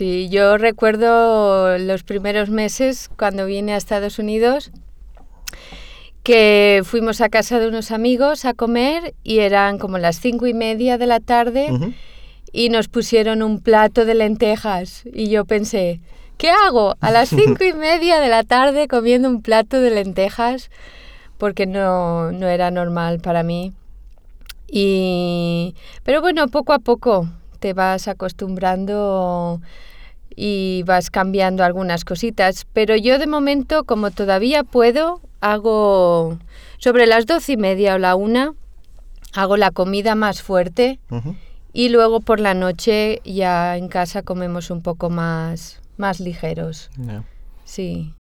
Sí, yo recuerdo los primeros meses cuando vine a Estados Unidos que fuimos a casa de unos amigos a comer y eran como las 5:30 de la tarde y nos pusieron un plato de lentejas y yo pensé, ¿qué hago a las 5:30 de la tarde comiendo un plato de lentejas? Porque no era normal para mí. Pero bueno, poco a poco te vas acostumbrando y vas cambiando algunas cositas. Pero yo de momento, como todavía puedo, hago sobre las 12:30 o la 1, hago la comida más fuerte y luego por la noche ya en casa comemos un poco más ligeros. Yeah. Sí.